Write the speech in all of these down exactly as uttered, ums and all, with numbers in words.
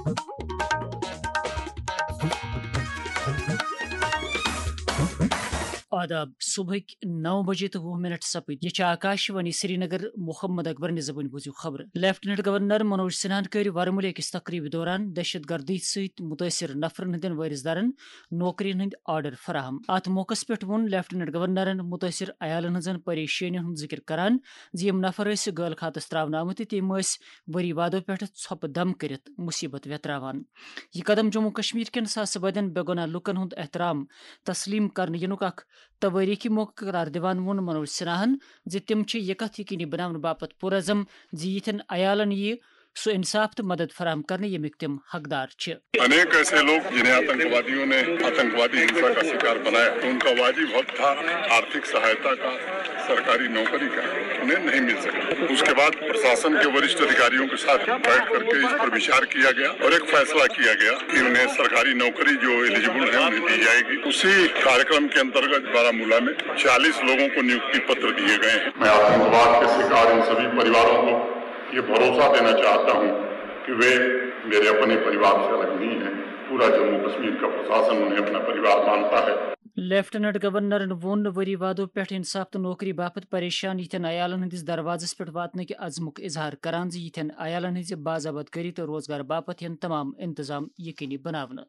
آداب صبح نو بجے تو وہ منٹ سپد یہ آکاشوانی سری نگر محمد اکبر نظبن بوزیو خبر لیفٹنٹ گورنر منوج سنہن کر ورمل أکس تقریب دوران دہشت گردی ست متاثر نفرن ہندین وارثدارن نوکرین ہند آرڈر فراہم ات موقع پہ وون لیفٹنٹ گورنرن متاثر عیالن ہزن پریشانی ہند ذکر کران زم نفر اس غل خاتس تراؤن آمت تم وری وادو پہ ژھپ دم کرت مصیبت ویتراوان یہ قدم جموں کشمیر کن ساس بدین بے گناہ لکن ہند احترام تسلیم کرنے ینک اخ توریخی موقع قرار دیوان وون منوج سنہن زِ تم یہ کت یقینی بناؤن باپت پرعزم زِ یتھن عیالن یہ سو انصاف تو مدد فراہم کرنے یمیک تم حقدار چھ. انیک ایسے لوگ جنہیں آتنکوادیوں نے آتنکوادی ہنسا کا شکار بنایا تو ان کا واجب حق تھا آرتھک سہایتا کا، سرکاری نوکری کا، انہیں نہیں مل سکا. اس کے بعد پرشاسن کے وریشٹھ ادھیکاریوں کے ساتھ بیٹھ کر کے اس پر وچار کیا گیا اور ایک فیصلہ کیا گیا کہ انہیں سرکاری نوکری جو ایلیجبل ہے انہیں دی جائے گی. اسی کارکرم کے انترگت بارامولہ میں چالیس لوگوں کو نیوکتی پتر دیے گئے ہیں. میں آتنکواد کے شکار ان سبھی پریواروں کو یہ بھروسہ دینا چاہتا ہوں کہ وہ میرے اپنے پریوار سے الگ نہیں ہیں. پورا جموں کشمیر کا پرشاسن انہیں اپنا پریوار مانتا ہے. لیفٹنٹ گورنرن وون وری وادو پہ انصاف تو نوکری باپت پریشان یتھن عیالن ہندس دروازس پہ واتنک عزمک اظہار کران زِ یتھن عیالن ہز باضابط گری تو روزگار باپت ین تمام انتظام یقینی بناونہ.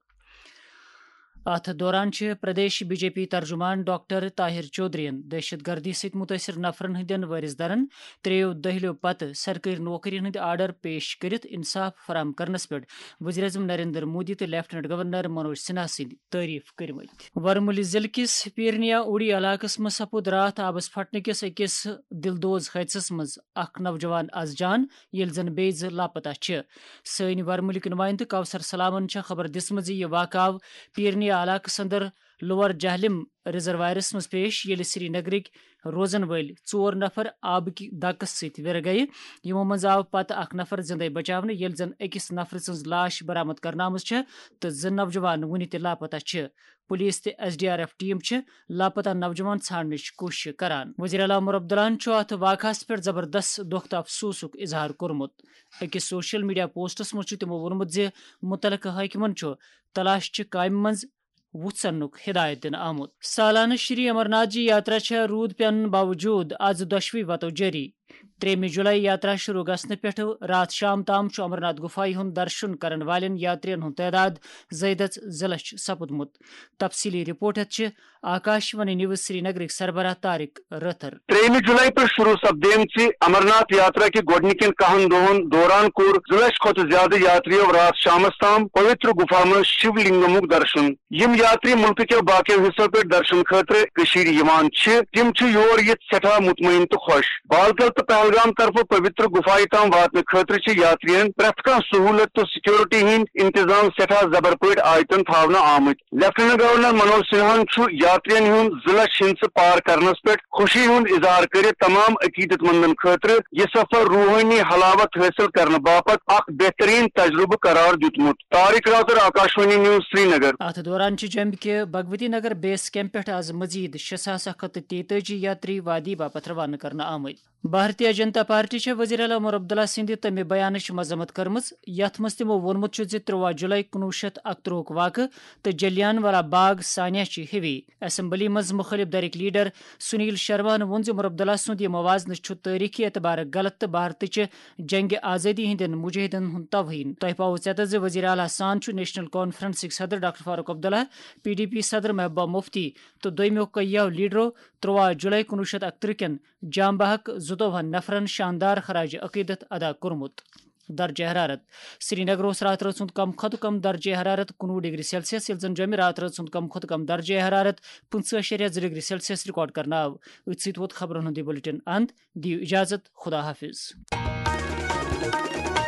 ات دوران پردیش بی جے پی ترجمان ڈاکٹر طاہر چودھرین دہشت گردی ست متاثر نفرن ہندین وارثدارن تریو دہلیو پتہ سرکاری نوکرین ہند آرڈر پیش کرت انصاف فراہم کرنس پہ وزیر اعظم نریندر مودی تو لیفٹنٹ گورنر منوج سنہا سند تعریف کرمت. ورملی ضلع کس پیرنیا اوڑی علاقس مز سپود رات آبس پھٹنہ کس اکس دلدوز حادثس مز اخ نوجوان از جان یل زن بی ز لاپتہ چھ. سین ورملک نمائندہ کوثر سلامن خبر دسمت یہ واقع آو پیرنیا علاقہ اندر لور جہلم ریزروائرس مز پیش یل سری نگرک روزن ول ژور نفر آب کی دکس ست ور گئی. یمو مز آو پتہ اخ نفر زندے بچاونہ یل زن اکس نفر سن لاش برآمد کرنامز چھ تو زٕ نوجوان ونہ تہ لاپتہ چھ. پولیس تہ S D R F team چھ لاپتہ نوجوان ژھانڈنچ کوشش کران. وزیر اعلیٰ عمر عبداللہ چھ اتھ واقعس پہ زبردست دکھ تہ افسوسک اظہار کورمت. اکس سوشل میڈیا پوسٹس مز تمو وونمت زِ متعلقہ حاکمن چھ تلاش چہ کامہ مز وژھنک ہدایت دن آمت. سالانہ شری امرناتھ جی یاترا چھ رود پین باوجود آز دۄشوٕے وتو جاری. تریمہ جولائی یاترا شروع گھنہ پہ رات شام تام امرناتھ گفائی ہند درشن کرن والن یاترین ہند تعداد زائد زٕ لچھ سپدمت. تفصیلی رپورٹ چھ آکاشوانی نیوز سری نگرک سربراہ طارق رتھر. تریمہ جولائی پہ شروع سپدیمچہ امرناتھ یاترا کہ گۄڈنِکٮ۪ن کہن دۄہن دوران کوٚر زٕ لچھ کھۄتہٕ زیادٕ یاتریو رات شامس تام پوتر گفا منٛز شیو لنگمک درشن. یم یاتری ملک کے باقی حصو پہ درشن خاطر کشیر یوان چھ تم چھ یور یتھ سٹھاہ مطمئن تو خوش. بالکل تو پہلگام طرف پوتر گفائی تام واتنہ خاطر چھ یاترین پرٛٮ۪تھ کانٛہہ سہولت تو سکیورٹی ہند انتظام سٹھاہ زبر پٲٹھۍ آیتن تھاونہٕ آمٕتۍ. لیفٹنٹ گورنر منوج سنہاہن چھ یاترین ہند زٕ لچھ ہندسہٕ پار کرنس پہ خوشی ہند اظہار کٔرِتھ تمام عقیدت مندن خاطر یہ سفر روحانی حلاوت حاصل کرنے باپت اخ بہترین تجربہ قرار دیتمت. Tariq Rather, Akashvani news Srinagar. اتھ دوران جموں کے بھگوتی نگر بیس کیمپ پہ آز مزید شے ساس اکھ ہتھ تیتٲجی یاتری وادی باپت روانہ کرنے آمت. بھارتیہ جنتا پارٹی وزیر اعلیٰ عمر عبداللہ سند تمہ بیانچ مذمت کرمز یتھ مز تمو وونمت زِ ترٛواہ جولائی کنوہ شیتھ اکترہ واقع تو جلیان والا باغ سانیہ چھ ہوی. اسمبلی مز مخالف درک لیڈر سنیل شرما وون زِ عمر عبداللہ سند یہ موازنہ چھ تاریخی اعتبار غلط تو بھارتچ جنگ آزادی ہندین مجاہدین ہند توہین. تہ پاؤ ژےٚ زِ وزیر اعلیٰ سان چھ نیشنل کانفرنسک صدر doctor Farooq Abdullah, P D P صدر محبوبہ مفتی تو دویمو کئیو لیڈرو ترٛواہ جولائی کنوہ شیتھ اکترہ کین جام بحق زٕتووہن نفرن شاندار خراج عقیدت ادا کورمت. درجہ حرارت سری نگر رات رات سند کم کھت کم درجہ حرارت کنوہ ڈگری سیلسیس یل زن جمع رات رات سند کم کھت کم درجہ حرارت پنچہ اشاریہ زٕ ڈگری سیلسیس ریکارڈ کرنا آو. ات سۭتۍ ووت خبرن ہند یہ بلٹن اند. دیو اجازت، خدا حافظ.